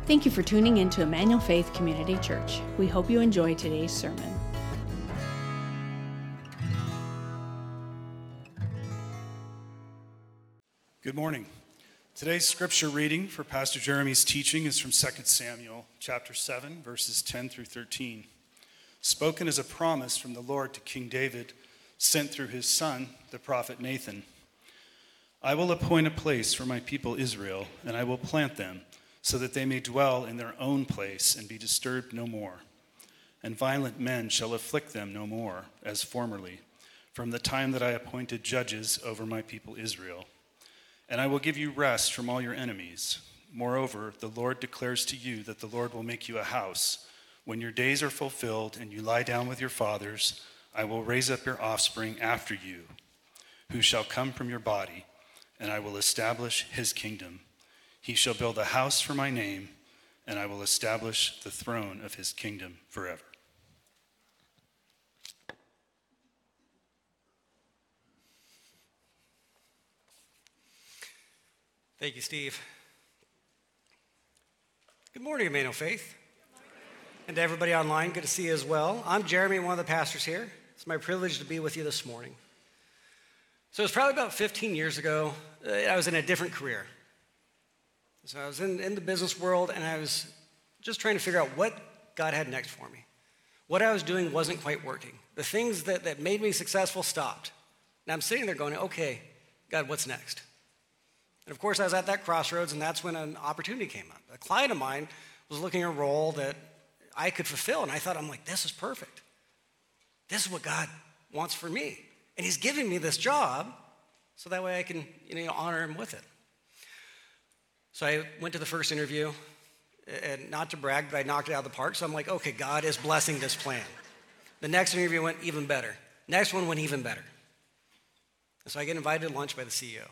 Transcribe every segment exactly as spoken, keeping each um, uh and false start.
Thank you for tuning in to Emmanuel Faith Community Church. We hope you enjoy today's sermon. Good morning. Today's scripture reading for Pastor Jeremy's teaching is from Second Samuel chapter seven, verses ten through thirteen. Spoken as a promise from the Lord to King David, sent through his son, the prophet Nathan. I will appoint a place for my people Israel, and I will plant them, so that they may dwell in their own place and be disturbed no more. And violent men shall afflict them no more, as formerly, from the time that I appointed judges over my people Israel. And I will give you rest from all your enemies. Moreover, the Lord declares to you that the Lord will make you a house. When your days are fulfilled and you lie down with your fathers, I will raise up your offspring after you, who shall come from your body, and I will establish his kingdom. He shall build a house for my name, and I will establish the throne of his kingdom forever. Thank you, Steve. Good morning, Emmanuel Faith. And to everybody online, good to see you as well. I'm Jeremy, one of the pastors here. It's my privilege to be with you this morning. So it was probably about fifteen years ago. uh, I was in a different career. So I was in, in the business world, and I was just trying to figure out what God had next for me. What I was doing wasn't quite working. The things that, that made me successful stopped. And I'm sitting there going, okay, God, what's next? And of course, I was at that crossroads, and that's when an opportunity came up. A client of mine was looking at a role that I could fulfill, and I thought, I'm like, this is perfect. This is what God wants for me. And he's giving me this job so that way I can, you know, honor him with it. So I went to the first interview, and not to brag, but I knocked it out of the park. So I'm like, okay, God is blessing this plan. The next interview went even better. Next one went even better. And so I get invited to lunch by the C E O.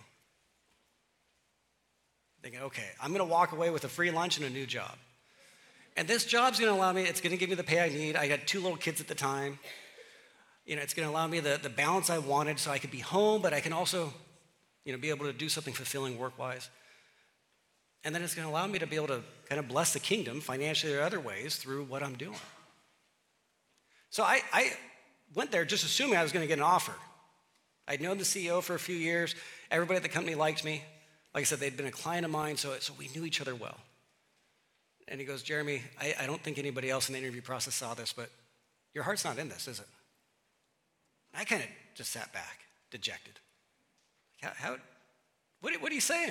Thinking, okay, I'm going to walk away with a free lunch and a new job. And this job's going to allow me, it's going to give me the pay I need. I had two little kids at the time. You know, it's going to allow me the, the balance I wanted so I could be home, but I can also, you know, be able to do something fulfilling work-wise. And then it's going to allow me to be able to kind of bless the kingdom financially or other ways through what I'm doing. So I, I went there just assuming I was going to get an offer. I'd known the C E O for a few years. Everybody at the company liked me. Like I said, they'd been a client of mine, so, so we knew each other well. And he goes, Jeremy, I, I don't think anybody else in the interview process saw this, but your heart's not in this, is it? And I kind of just sat back, dejected. How, how what, what are you saying?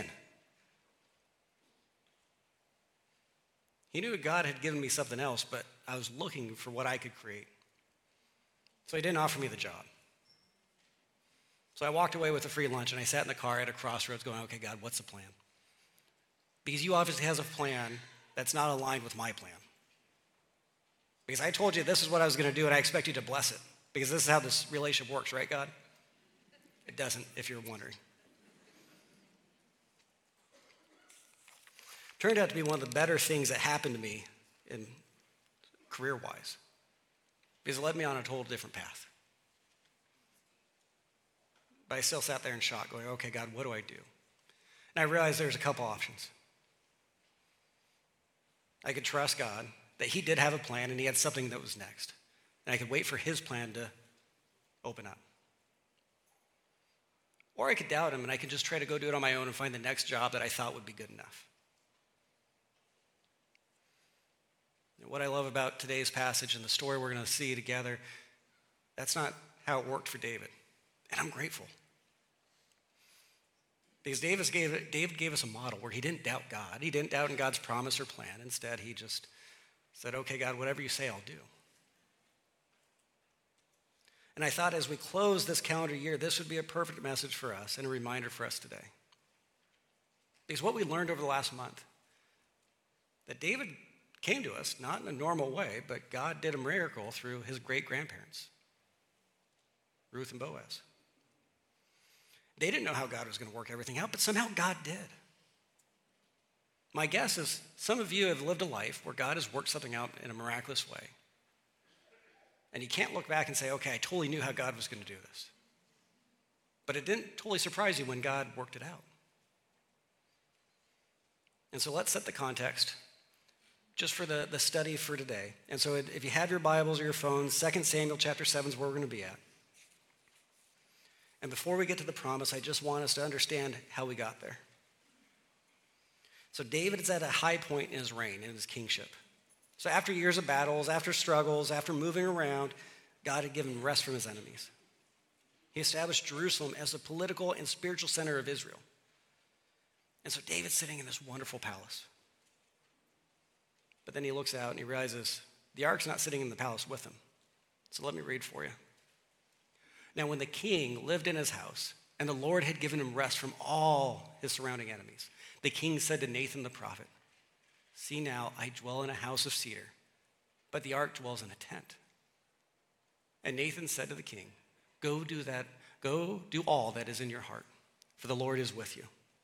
He knew God had given me something else, but I was looking for what I could create. So he didn't offer me the job. So I walked away with a free lunch, and I sat in the car at a crossroads going, okay, God, what's the plan? Because you obviously have a plan that's not aligned with my plan. Because I told you this is what I was going to do, and I expect you to bless it. Because this is how this relationship works, right, God? It doesn't, if you're wondering. Turned out to be one of the better things that happened to me in career-wise. Because it led me on a total different path. But I still sat there in shock going, okay, God, what do I do? And I realized there's a couple options. I could trust God that he did have a plan and he had something that was next. And I could wait for his plan to open up. Or I could doubt him and I could just try to go do it on my own and find the next job that I thought would be good enough. And what I love about today's passage and the story we're going to see together, that's not how it worked for David. And I'm grateful. Because David gave, David gave us a model where he didn't doubt God. He didn't doubt in God's promise or plan. Instead, he just said, okay, God, whatever you say, I'll do. And I thought as we close this calendar year, this would be a perfect message for us and a reminder for us today. Because what we learned over the last month, that David came to us, not in a normal way, but God did a miracle through his great-grandparents, Ruth and Boaz. They didn't know how God was going to work everything out, but somehow God did. My guess is some of you have lived a life where God has worked something out in a miraculous way. And you can't look back and say, okay, I totally knew how God was going to do this. But it didn't totally surprise you when God worked it out. And so let's set the context just for the, the study for today. And so if you have your Bibles or your phones, Second Samuel chapter seven is where we're going to be at. And before we get to the promise, I just want us to understand how we got there. So David is at a high point in his reign, in his kingship. So after years of battles, after struggles, after moving around, God had given him rest from his enemies. He established Jerusalem as the political and spiritual center of Israel. And so David's sitting in this wonderful palace. But then he looks out and he realizes the ark's not sitting in the palace with him. So let me read for you. Now, when the king lived in his house, and the Lord had given him rest from all his surrounding enemies, the king said to Nathan the prophet, "See now, I dwell in a house of cedar, but the ark dwells in a tent." And Nathan said to the king, Go do that, go do all that is in your heart, for the Lord is with you.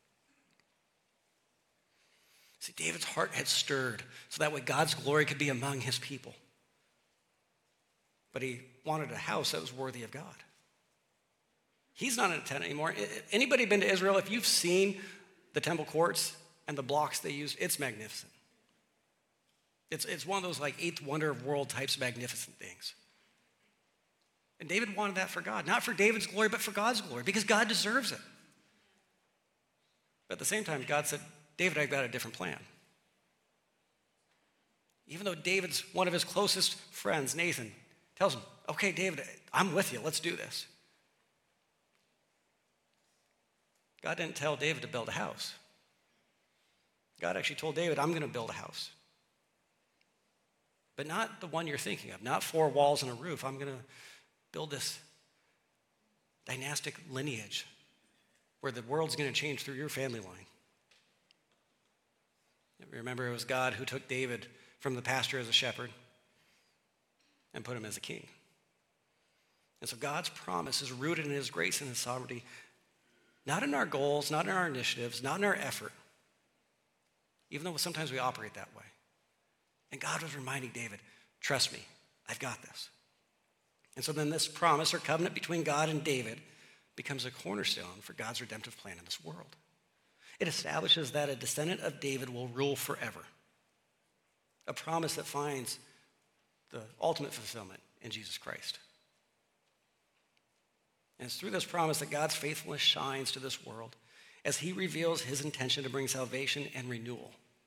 See, David's heart had stirred so that way God's glory could be among his people. But he wanted a house that was worthy of God. He's not in a tent anymore. Anybody been to Israel? If you've seen the temple courts and the blocks they use, it's magnificent. It's, it's one of those like eighth wonder of world types magnificent things. And David wanted that for God. Not for David's glory, but for God's glory, because God deserves it. But at the same time, God said, David, I've got a different plan. Even though David's one of his closest friends, Nathan, tells him, okay, David, I'm with you. Let's do this. God didn't tell David to build a house. God actually told David, I'm going to build a house. But not the one you're thinking of, not four walls and a roof. I'm going to build this dynastic lineage where the world's going to change through your family line. Remember, it was God who took David from the pasture as a shepherd and put him as a king. And so God's promise is rooted in his grace and his sovereignty, not in our goals, not in our initiatives, not in our effort, even though sometimes we operate that way. And God was reminding David, trust me, I've got this. And so then this promise or covenant between God and David becomes a cornerstone for God's redemptive plan in this world. It establishes that a descendant of David will rule forever. A promise that finds the ultimate fulfillment in Jesus Christ. And it's through this promise that God's faithfulness shines to this world as he reveals his intention to bring salvation and renewal.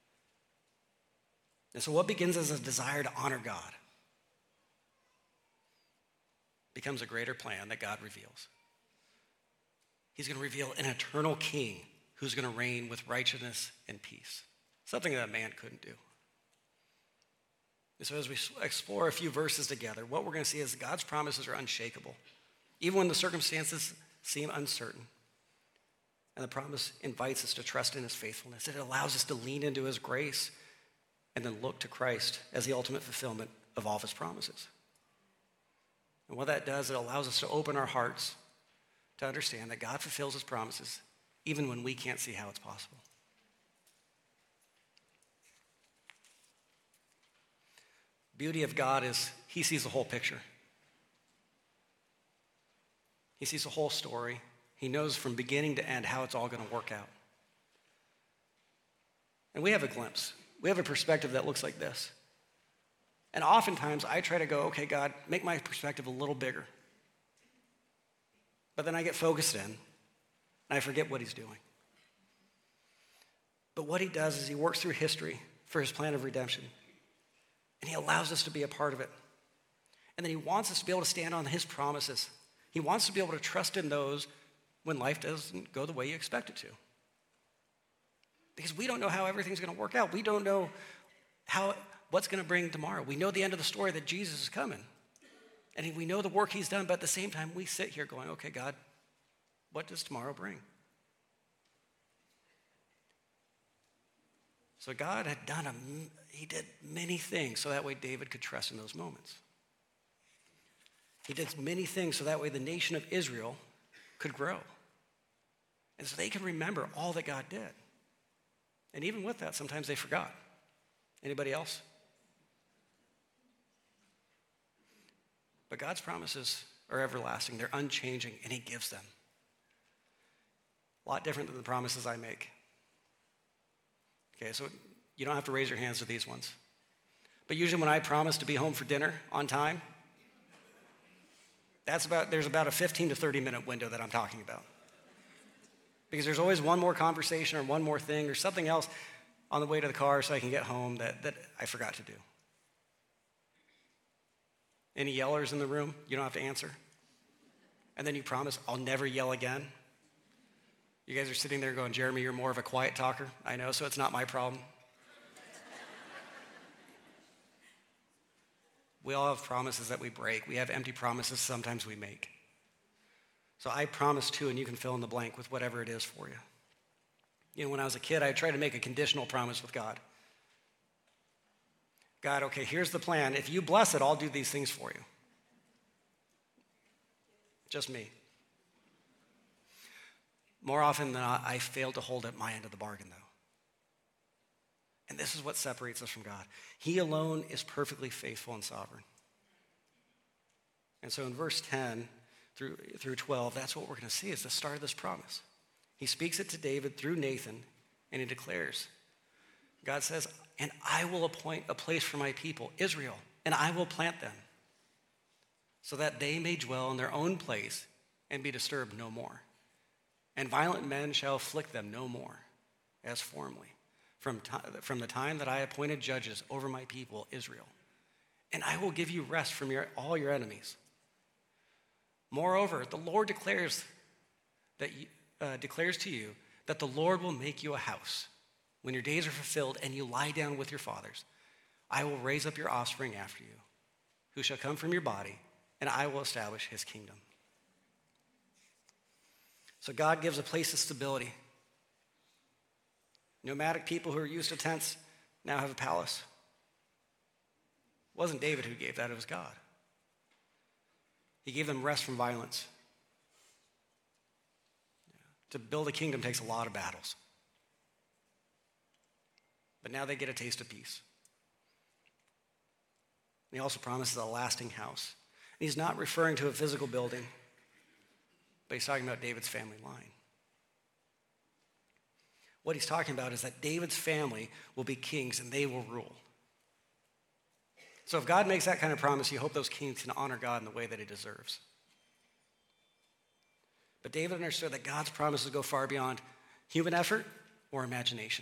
And so what begins as a desire to honor God becomes a greater plan that God reveals. He's going to reveal an eternal king who's going to reign with righteousness and peace, something that man couldn't do. And so as we explore a few verses together, what we're going to see is God's promises are unshakable, even when the circumstances seem uncertain. And the promise invites us to trust in his faithfulness. It allows us to lean into his grace and then look to Christ as the ultimate fulfillment of all of his promises. And what that does, it allows us to open our hearts to understand that God fulfills his promises even when we can't see how it's possible. Beauty of God is he sees the whole picture. He sees the whole story. He knows from beginning to end how it's all going to work out. And we have a glimpse. We have a perspective that looks like this. And oftentimes I try to go, okay, God, make my perspective a little bigger. But then I get focused in, and I forget what he's doing. But what he does is he works through history for his plan of redemption. And he allows us to be a part of it. And then he wants us to be able to stand on his promises. He wants to be able to trust in those when life doesn't go the way you expect it to. Because we don't know how everything's going to work out. We don't know how what's going to bring tomorrow. We know the end of the story, that Jesus is coming. And we know the work he's done, but at the same time, we sit here going, okay, God, what does tomorrow bring? So God had done, a, he did many things so that way David could trust in those moments. He did many things so that way the nation of Israel could grow. And so they can remember all that God did. And even with that, sometimes they forgot. Anybody else? But God's promises are everlasting. They're unchanging, and he gives them. A lot different than the promises I make. Okay, so you don't have to raise your hands to these ones. But usually when I promise to be home for dinner on time, that's about, there's about a fifteen to thirty minute window that I'm talking about. Because there's always one more conversation or one more thing or something else on the way to the car so I can get home that, that I forgot to do. Any yellers in the room? You don't have to answer. And then you promise, I'll never yell again. You guys are sitting there going, Jeremy, you're more of a quiet talker. I know, so it's not my problem. We all have promises that we break. We have empty promises sometimes we make. So I promise too, and you can fill in the blank with whatever it is for you. You know, when I was a kid, I tried to make a conditional promise with God. God, okay, here's the plan. If you bless it, I'll do these things for you. Just me. More often than not, I fail to hold up my end of the bargain, though. And this is what separates us from God. He alone is perfectly faithful and sovereign. And so in verse ten through, through twelve, that's what we're going to see is the start of this promise. He speaks it to David through Nathan, and he declares, God says, and I will appoint a place for my people, Israel, and I will plant them, so that they may dwell in their own place and be disturbed no more. And violent men shall afflict them no more, as formerly, from, t- from the time that I appointed judges over my people, Israel. And I will give you rest from your, all your enemies. Moreover, the Lord declares, that you, uh, declares to you that the Lord will make you a house. When your days are fulfilled and you lie down with your fathers, I will raise up your offspring after you, who shall come from your body, and I will establish his kingdom. So God gives a place of stability. Nomadic people who are used to tents now have a palace. It wasn't David who gave that, it was God. He gave them rest from violence. To build a kingdom takes a lot of battles. But now they get a taste of peace. And he also promises a lasting house. And he's not referring to a physical building, but he's talking about David's family line. What he's talking about is that David's family will be kings and they will rule. So if God makes that kind of promise, you hope those kings can honor God in the way that he deserves. But David understood that God's promises go far beyond human effort or imagination.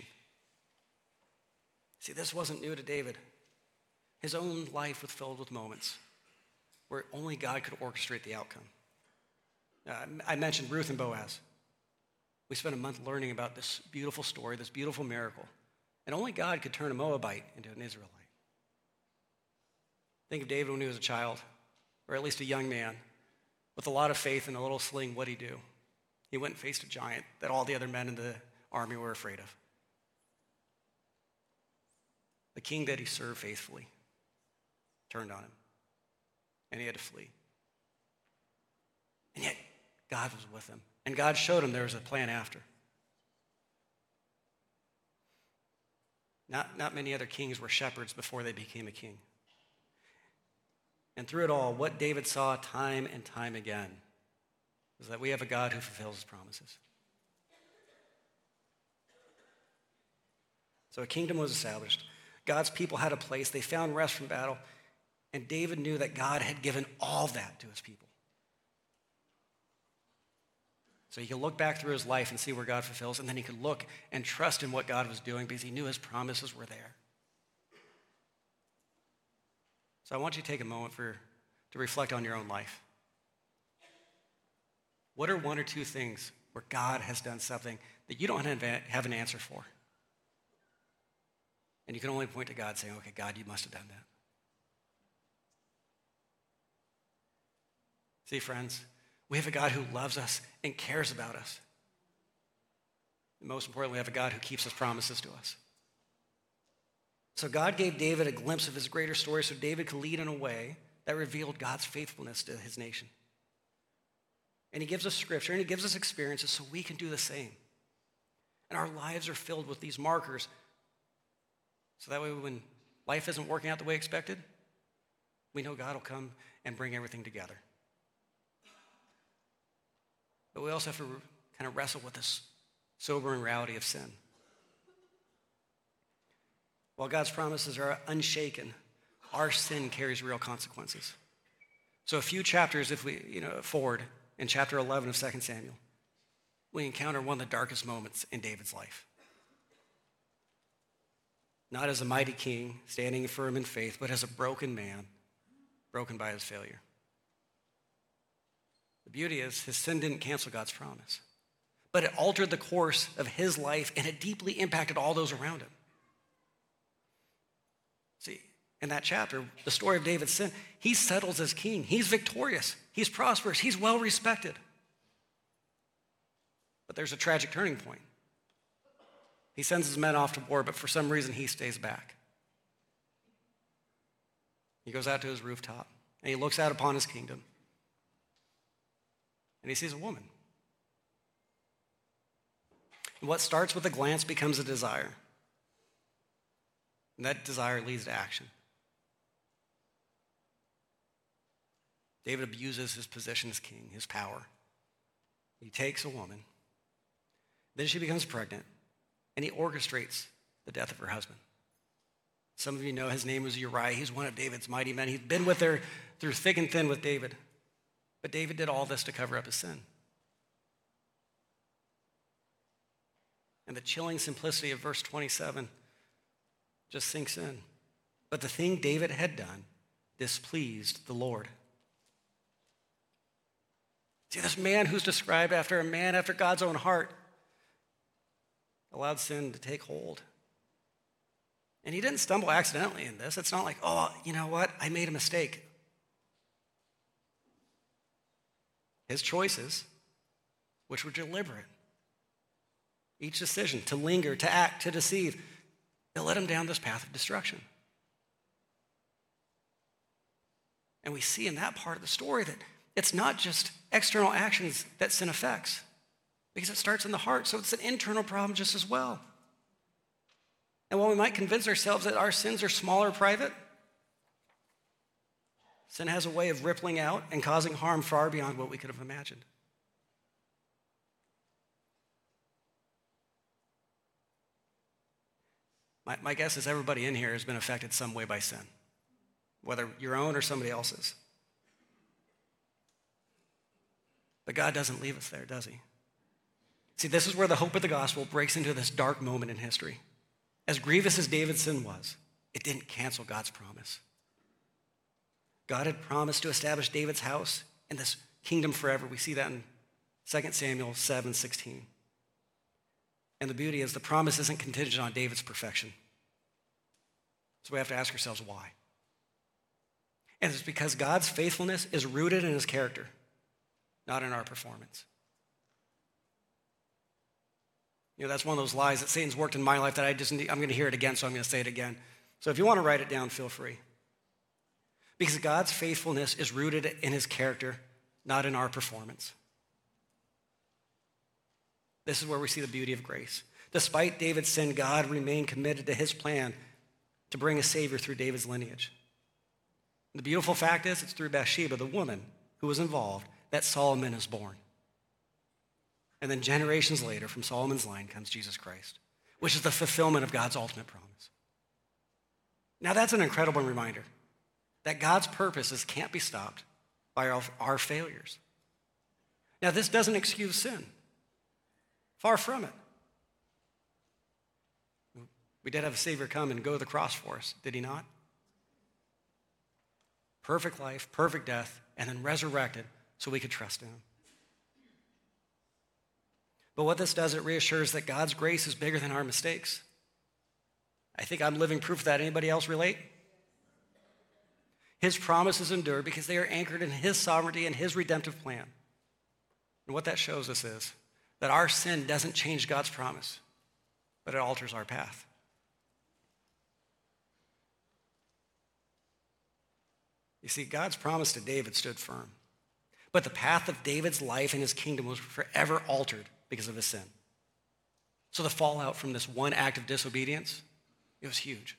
See, this wasn't new to David. His own life was filled with moments where only God could orchestrate the outcome. Uh, I mentioned Ruth and Boaz. We spent a month learning about this beautiful story, this beautiful miracle. And only God could turn a Moabite into an Israelite. Think of David when he was a child, or at least a young man, with a lot of faith and a little sling. What'd he do? He went and faced a giant that all the other men in the army were afraid of. The king that he served faithfully turned on him, and he had to flee. And yet, God was with him, and God showed him there was a plan after. Not, not many other kings were shepherds before they became a king. And through it all, what David saw time and time again is that we have a God who fulfills his promises. So a kingdom was established. God's people had a place. They found rest from battle. And David knew that God had given all that to his people. So he could look back through his life and see where God fulfills, and then he could look and trust in what God was doing because he knew his promises were there. So I want you to take a moment for, to reflect on your own life. What are one or two things where God has done something that you don't have an answer for? And you can only point to God saying, okay, God, you must have done that. See, friends, we have a God who loves us and cares about us. And most importantly, we have a God who keeps his promises to us. So God gave David a glimpse of his greater story so David could lead in a way that revealed God's faithfulness to his nation. And he gives us scripture and he gives us experiences so we can do the same. And our lives are filled with these markers so that way when life isn't working out the way expected, we know God will come and bring everything together. But we also have to kind of wrestle with this sobering reality of sin. While God's promises are unshaken, our sin carries real consequences. So a few chapters, if we, you know, forward in chapter eleven of Second Samuel, we encounter one of the darkest moments in David's life. Not as a mighty king standing firm in faith, but as a broken man, broken by his failure. The beauty is his sin didn't cancel God's promise, but it altered the course of his life, and it deeply impacted all those around him. See, in that chapter, the story of David's sin, he settles as king. He's victorious. He's prosperous. He's well respected. But there's a tragic turning point. He sends his men off to war, but for some reason he stays back. He goes out to his rooftop, and he looks out upon his kingdom, and he sees a woman. And what starts with a glance becomes a desire. And that desire leads to action. David abuses his position as king, his power. He takes a woman. Then she becomes pregnant, and he orchestrates the death of her husband. Some of you know his name was Uriah. He's one of David's mighty men. He's been with her through thick and thin with David. But David did all this to cover up his sin. And the chilling simplicity of verse twenty-seven just sinks in. But the thing David had done displeased the Lord. See, this man who's described after a man after God's own heart allowed sin to take hold. And he didn't stumble accidentally in this. It's not like, oh, you know what? I made a mistake. His choices, which were deliberate, each decision to linger, to act, to deceive, it led him down this path of destruction. And we see in that part of the story that it's not just external actions that sin affects, because it starts in the heart, so it's an internal problem just as well. And while we might convince ourselves that our sins are small or private, sin has a way of rippling out and causing harm far beyond what we could have imagined. My, my guess is everybody in here has been affected some way by sin, whether your own or somebody else's. But God doesn't leave us there, does he? See, this is where the hope of the gospel breaks into this dark moment in history. As grievous as David's sin was, it didn't cancel God's promise. God had promised to establish David's house and this kingdom forever. We see that in Second Samuel seven sixteen. And the beauty is the promise isn't contingent on David's perfection. So we have to ask ourselves why. And it's because God's faithfulness is rooted in his character, not in our performance. You know, that's one of those lies that Satan's worked in my life that I just need, I'm going to hear it again, so I'm going to say it again. So if you want to write it down, feel free. Because God's faithfulness is rooted in his character, not in our performance. This is where we see the beauty of grace. Despite David's sin, God remained committed to his plan to bring a Savior through David's lineage. The beautiful fact is, it's through Bathsheba, the woman who was involved, that Solomon is born. And then generations later, from Solomon's line comes Jesus Christ, which is the fulfillment of God's ultimate promise. Now that's an incredible reminder that God's purposes can't be stopped by our, our failures. Now this doesn't excuse sin. Far from it. We did have a Savior come and go to the cross for us, did he not? Perfect life, perfect death, and then resurrected so we could trust in him. But what this does, it reassures that God's grace is bigger than our mistakes. I think I'm living proof of that. Anybody else relate? His promises endure because they are anchored in his sovereignty and his redemptive plan. And what that shows us is that our sin doesn't change God's promise, but it alters our path. You see, God's promise to David stood firm, but the path of David's life and his kingdom was forever altered because of his sin. So the fallout from this one act of disobedience, it was huge.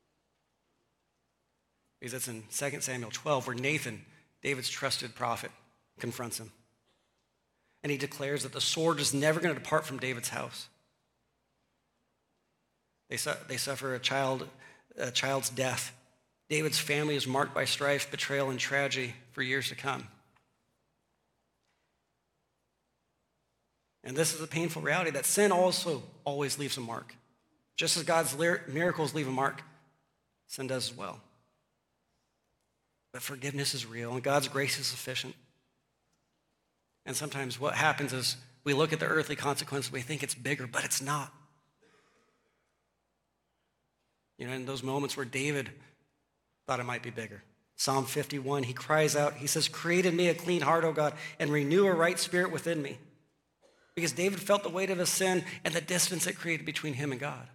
Because it's in Second Samuel twelve where Nathan, David's trusted prophet, confronts him. And he declares that the sword is never going to depart from David's house. They, su- they suffer a child, a child's death David's family is marked by strife, betrayal, and tragedy for years to come. And this is a painful reality that sin also always leaves a mark. Just as God's miracles leave a mark, sin does as well. But forgiveness is real, and God's grace is sufficient. And sometimes what happens is we look at the earthly consequences, we think it's bigger, but it's not. You know, in those moments where David thought it might be bigger. Psalm fifty-one, he cries out, he says, "Create in me a clean heart, O God, and renew a right spirit within me." Because David felt the weight of his sin and the distance it created between him and God.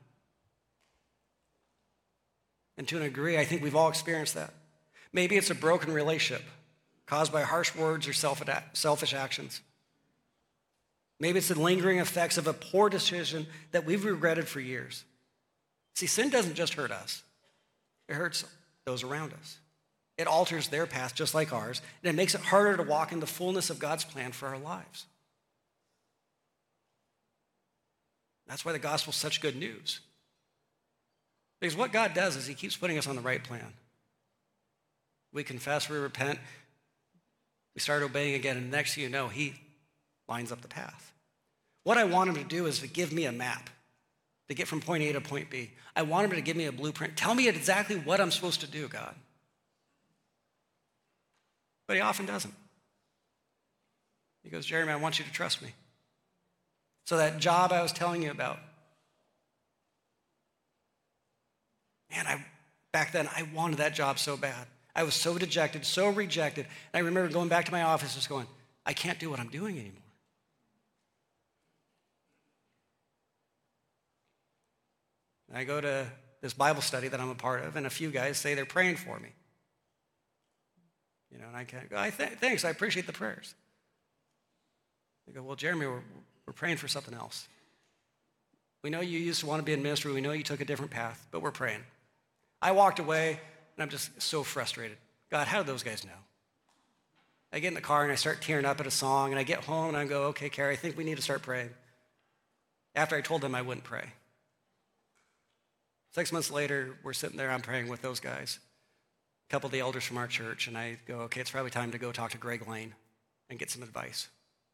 And to an degree, I think we've all experienced that. Maybe it's a broken relationship caused by harsh words or selfish actions. Maybe it's the lingering effects of a poor decision that we've regretted for years. See, sin doesn't just hurt us. It hurts those around us. It alters their path just like ours, and it makes it harder to walk in the fullness of God's plan for our lives. That's why the gospel is such good news. Because what God does is he keeps putting us on the right plan. We confess, we repent, we start obeying again, and the next thing you know, he lines up the path. What I want him to do is to give me a map to get from point A to point B. I want him to give me a blueprint. Tell me exactly what I'm supposed to do, God. But he often doesn't. He goes, "Jeremy, I want you to trust me." So that job I was telling you about, man, I, back then, I wanted that job so bad. I was so dejected, so rejected. And I remember going back to my office just going, I can't do what I'm doing anymore. And I go to this Bible study that I'm a part of, and a few guys say they're praying for me. You know, and I can't go, I th- thanks, I appreciate the prayers. They go, "Well, Jeremy, we're, we're praying for something else. We know you used to want to be in ministry. We know you took a different path, but we're praying." I walked away, and I'm just so frustrated. God, how did those guys know? I get in the car, and I start tearing up at a song, and I get home, and I go, "Okay, Carrie, I think we need to start praying." After I told them I wouldn't pray. Six months later, we're sitting there, I'm praying with those guys, a couple of the elders from our church, and I go, "Okay, it's probably time to go talk to Greg Lane and get some advice."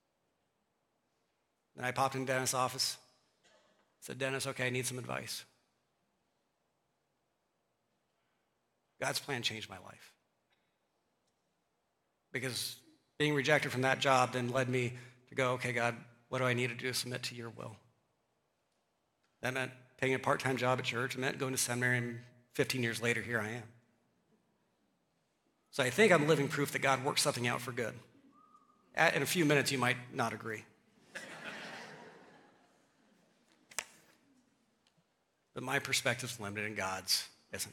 Then I popped in Dennis' office, said, "Dennis, okay, I need some advice." God's plan changed my life. Because being rejected from that job then led me to go, "Okay, God, what do I need to do to submit to your will?" That meant taking a part-time job at church. It meant going to seminary, and fifteen years later, here I am. So I think I'm living proof that God works something out for good. In a few minutes, you might not agree. But my perspective's limited and God's isn't.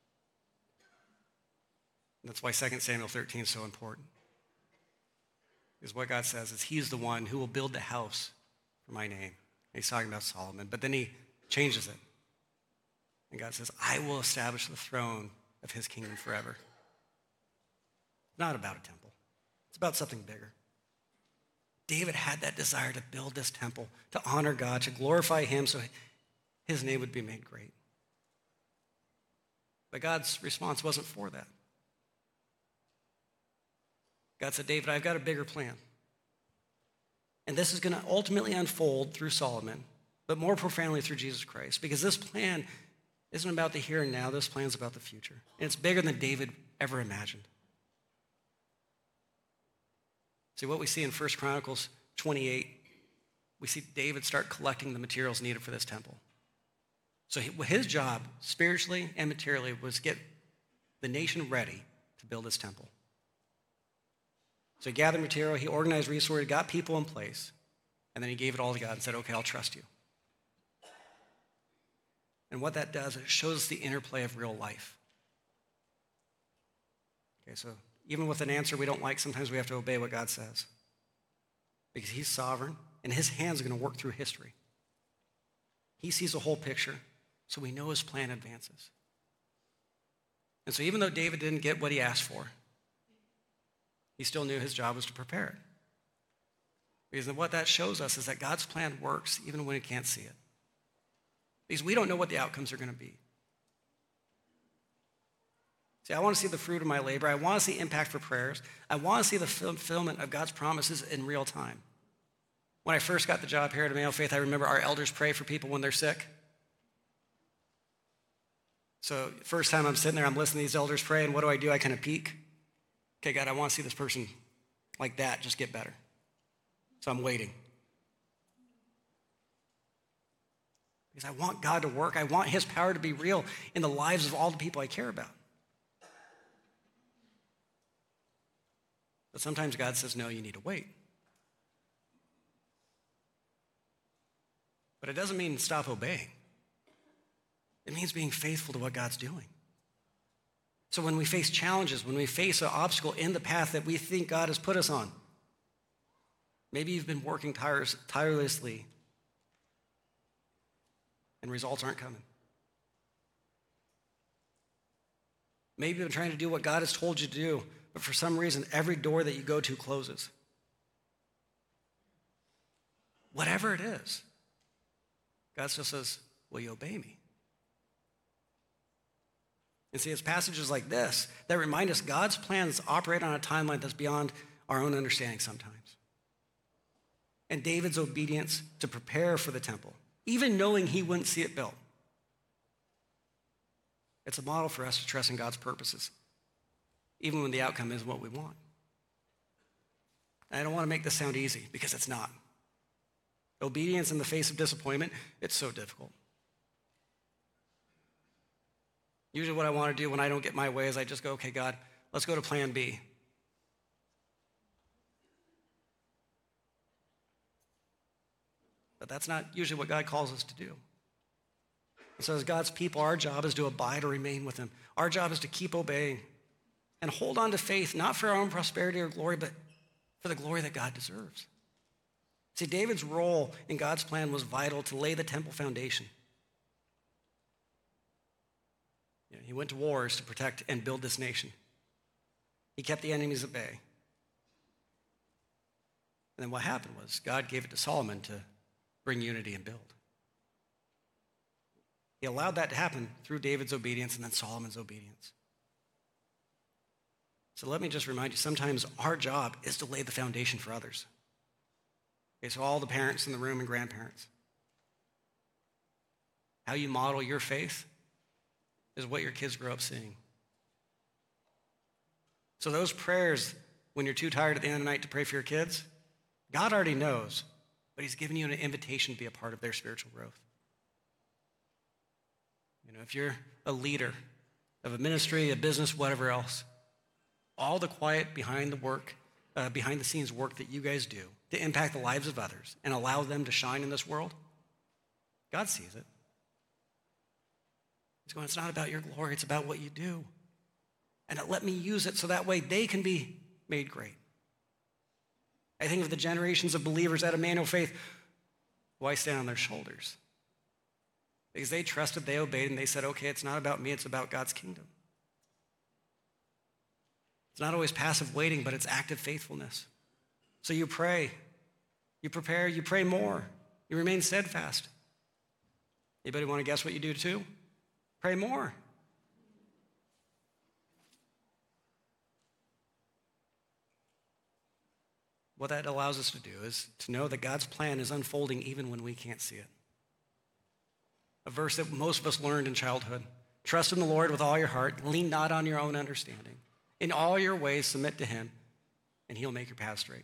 And that's why Second Samuel thirteen is so important. Because what God says is he's the one who will build the house for my name. And he's talking about Solomon, but then he changes it. And God says, "I will establish the throne of his kingdom forever." Not about a temple. It's about something bigger. David had that desire to build this temple, to honor God, to glorify him so his name would be made great. But God's response wasn't for that. God said, "David, I've got a bigger plan. And this is going to ultimately unfold through Solomon, but more profoundly through Jesus Christ, because this plan isn't about the here and now. This plan's about the future. And it's bigger than David ever imagined." See, what we see in First Chronicles twenty-eight, we see David start collecting the materials needed for this temple. So his job, spiritually and materially, was get the nation ready to build this temple. So he gathered material, he organized resources, got people in place, and then he gave it all to God and said, "Okay, I'll trust you." And what that does, it shows the interplay of real life. Okay, so even with an answer we don't like, sometimes we have to obey what God says. Because he's sovereign, and his hand's going to work through history. He sees the whole picture, so we know his plan advances. And so even though David didn't get what he asked for, he still knew his job was to prepare it. Because what that shows us is that God's plan works even when we can't see it. Because we don't know what the outcomes are going to be. See, I want to see the fruit of my labor. I want to see impact for prayers. I want to see the fulfillment of God's promises in real time. When I first got the job here at Emmanuel Faith, I remember our elders pray for people when they're sick. So first time I'm sitting there, I'm listening to these elders pray, and what do I do? I kind of peek. Okay, God, I want to see this person like that just get better. So I'm waiting. Because I want God to work. I want his power to be real in the lives of all the people I care about. But sometimes God says, no, you need to wait. But it doesn't mean stop obeying. It means being faithful to what God's doing. So when we face challenges, when we face an obstacle in the path that we think God has put us on, maybe you've been working tires, tirelessly and results aren't coming. Maybe you've been trying to do what God has told you to do, but for some reason, every door that you go to closes. Whatever it is, God still says, will you obey me? And see, it's passages like this that remind us God's plans operate on a timeline that's beyond our own understanding sometimes. And David's obedience to prepare for the temple, even knowing he wouldn't see it built. It's a model for us to trust in God's purposes, even when the outcome is what we want. And I don't want to make this sound easy, because it's not. Obedience in the face of disappointment, it's so difficult. Usually what I want to do when I don't get my way is I just go, okay, God, let's go to plan B. But that's not usually what God calls us to do. And so as God's people, our job is to abide or remain with him. Our job is to keep obeying and hold on to faith, not for our own prosperity or glory, but for the glory that God deserves. See, David's role in God's plan was vital to lay the temple foundation. You know, he went to wars to protect and build this nation. He kept the enemies at bay. And then what happened was God gave it to Solomon to bring unity and build. He allowed that to happen through David's obedience and then Solomon's obedience. So let me just remind you, sometimes our job is to lay the foundation for others. Okay, so all the parents in the room and grandparents, how you model your faith is what your kids grow up seeing. So those prayers, when you're too tired at the end of the night to pray for your kids, God already knows, but he's giving you an invitation to be a part of their spiritual growth. You know, if you're a leader of a ministry, a business, whatever else, all the quiet behind the work, uh, behind the scenes work that you guys do to impact the lives of others and allow them to shine in this world, God sees it. He's going, it's not about your glory, it's about what you do. And let me use it so that way they can be made great. I think of the generations of believers at Emmanuel Faith who I stand on their shoulders. Because they trusted, they obeyed, and they said, okay, it's not about me, it's about God's kingdom. It's not always passive waiting, but it's active faithfulness. So you pray, you prepare, you pray more, you remain steadfast. Anybody want to guess what you do too? Pray more. What that allows us to do is to know that God's plan is unfolding even when we can't see it. A verse that most of us learned in childhood. Trust in the Lord with all your heart. Lean not on your own understanding. In all your ways, submit to him, and he'll make your path straight.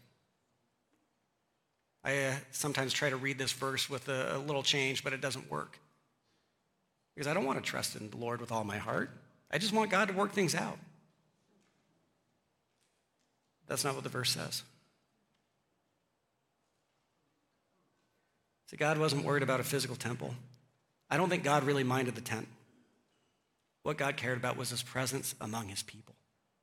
I uh, sometimes try to read this verse with a, a little change, but it doesn't work. Because I don't want to trust in the Lord with all my heart. I just want God to work things out. That's not what the verse says. See, God wasn't worried about a physical temple. I don't think God really minded the tent. What God cared about was his presence among his people.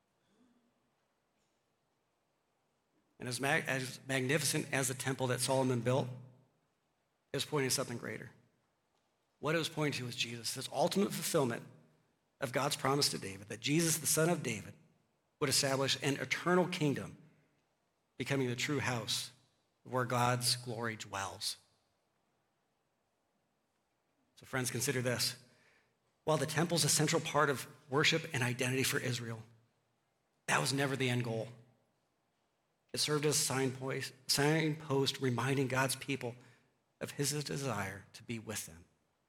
And as, mag- as magnificent as the temple that Solomon built, it was pointing to something greater. What it was pointing to was Jesus, this ultimate fulfillment of God's promise to David, that Jesus, the son of David, would establish an eternal kingdom, becoming the true house where God's glory dwells. So friends, consider this. While the temple is a central part of worship and identity for Israel, that was never the end goal. It served as a signpost, signpost reminding God's people of his desire to be with them.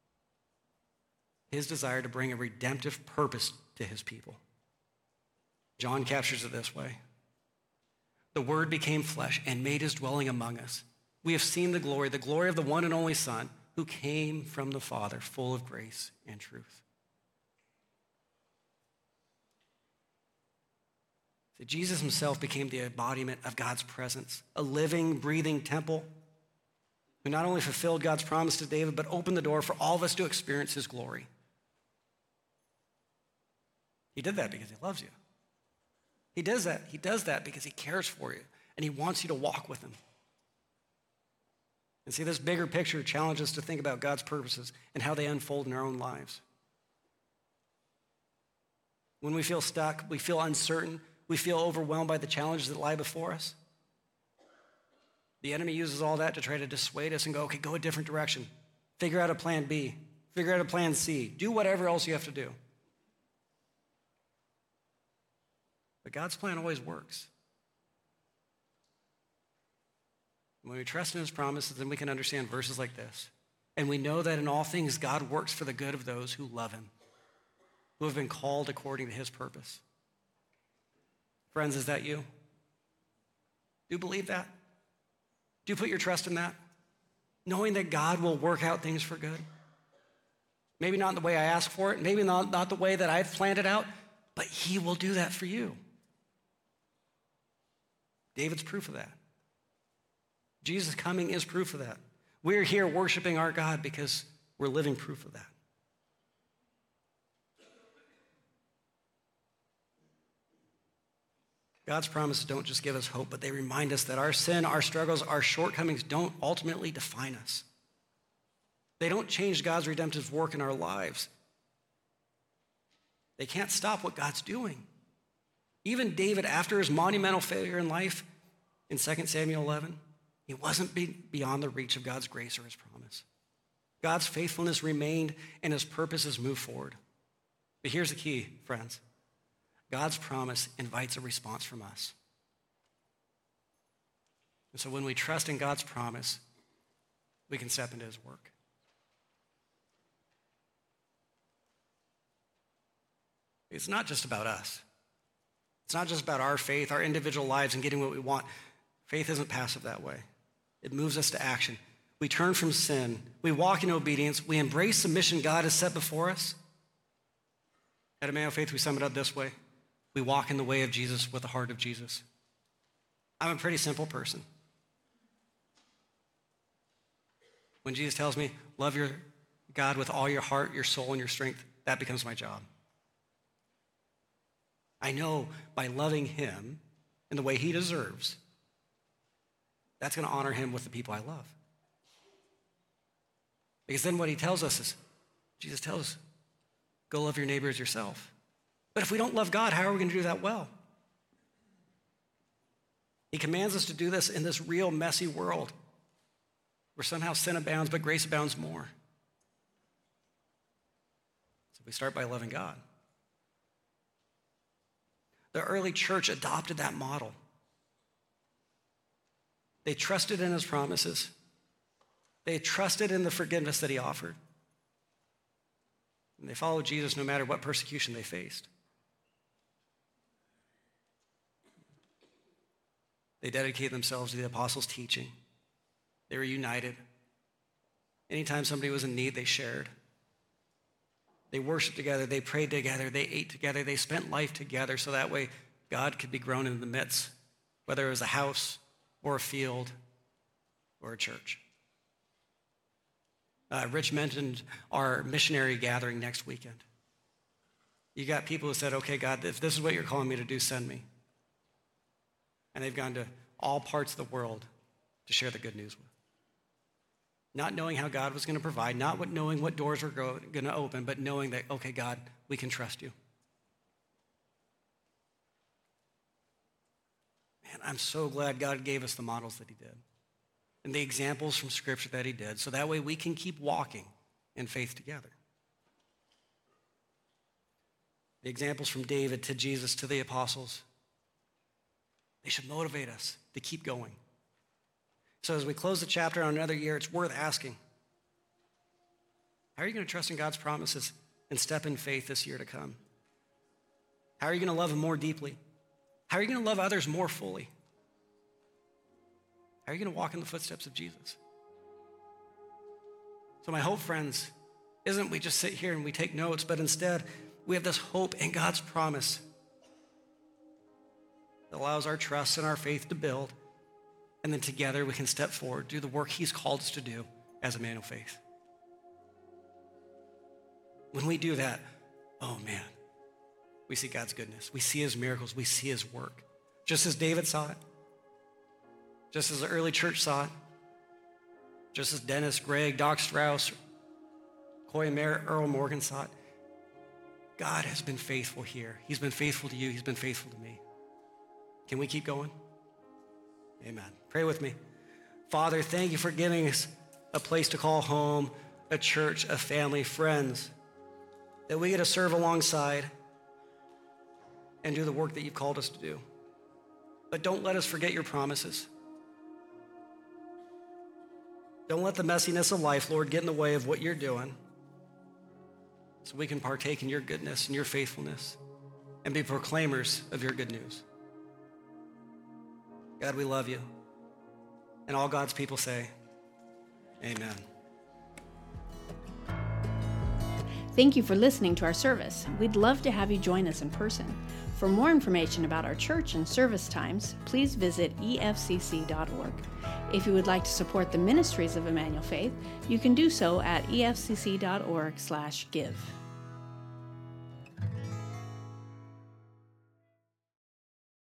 His desire to bring a redemptive purpose to his people. John captures it this way. The Word became flesh and made his dwelling among us. We have seen the glory, the glory of the one and only Son, who came from the Father, full of grace and truth. So Jesus himself became the embodiment of God's presence, a living, breathing temple who not only fulfilled God's promise to David, but opened the door for all of us to experience his glory. He did that because he loves you. He does that. He does that because he cares for you, and he wants you to walk with him. And see, this bigger picture challenges us to think about God's purposes and how they unfold in our own lives. When we feel stuck, we feel uncertain, we feel overwhelmed by the challenges that lie before us, the enemy uses all that to try to dissuade us and go, okay, go a different direction. Figure out a plan B. Figure out a plan C. Do whatever else you have to do. But God's plan always works. When we trust in his promises, then we can understand verses like this. And we know that in all things, God works for the good of those who love him, who have been called according to his purpose. Friends, is that you? Do you believe that? Do you put your trust in that? Knowing that God will work out things for good? Maybe not in the way I ask for it, maybe not, not the way that I've planned it out, but he will do that for you. David's proof of that. Jesus' coming is proof of that. We're here worshiping our God because we're living proof of that. God's promises don't just give us hope, but they remind us that our sin, our struggles, our shortcomings don't ultimately define us. They don't change God's redemptive work in our lives. They can't stop what God's doing. Even David, after his monumental failure in life, in Second Samuel eleven, he wasn't beyond the reach of God's grace or his promise. God's faithfulness remained and his purposes moved forward. But here's the key, friends. God's promise invites a response from us. And so when we trust in God's promise, we can step into his work. It's not just about us. It's not just about our faith, our individual lives, and getting what we want. Faith isn't passive that way. It moves us to action. We turn from sin. We walk in obedience. We embrace the mission God has set before us. At Emmanuel Faith, we sum it up this way. We walk in the way of Jesus with the heart of Jesus. I'm a pretty simple person. When Jesus tells me, love your God with all your heart, your soul, and your strength, that becomes my job. I know by loving him in the way he deserves, that's going to honor him with the people I love. Because then what he tells us is, Jesus tells us, go love your neighbor as yourself. But if we don't love God, how are we going to do that well? He commands us to do this in this real messy world where somehow sin abounds, but grace abounds more. So we start by loving God. The early church adopted that model. They trusted in his promises. They trusted in the forgiveness that he offered. And they followed Jesus no matter what persecution they faced. They dedicated themselves to the apostles' teaching. They were united. Anytime somebody was in need, they shared. They worshiped together. They prayed together. They ate together. They spent life together so that way God could be grown in the midst, whether it was a house or a field or a church. Uh, Rich mentioned our missionary gathering next weekend. You got people who said, okay, God, if this is what you're calling me to do, send me. And they've gone to all parts of the world to share the good news with. Not knowing how God was going to provide, not what, knowing what doors were going to open, but knowing that, okay, God, we can trust you. Man, I'm so glad God gave us the models that he did and the examples from Scripture that he did, so that way we can keep walking in faith together. The examples from David to Jesus to the apostles, they should motivate us to keep going. So as we close the chapter on another year, it's worth asking, how are you going to trust in God's promises and step in faith this year to come? How are you going to love him more deeply? How are you going to love others more fully? How are you going to walk in the footsteps of Jesus? So my hope, friends, isn't we just sit here and we take notes, but instead we have this hope in God's promise that allows our trust and our faith to build, and then together we can step forward, do the work he's called us to do as a man of faith. When we do that, oh man, we see God's goodness. We see his miracles. We see his work. Just as David saw it, just as the early church saw it, just as Dennis, Greg, Doc Strauss, Coy and Mayor Earl Morgan saw it, God has been faithful here. He's been faithful to you. He's been faithful to me. Can we keep going? Amen. Pray with me. Father, thank you for giving us a place to call home, a church, a family, friends, that we get to serve alongside and do the work that you've called us to do. But don't let us forget your promises. Don't let the messiness of life, Lord, get in the way of what you're doing, so we can partake in your goodness and your faithfulness and be proclaimers of your good news. God, we love you. And all God's people say, amen. Thank you for listening to our service. We'd love to have you join us in person. For more information about our church and service times, please visit E F C C dot org. If you would like to support the ministries of Emmanuel Faith, you can do so at E F C C dot org slash give.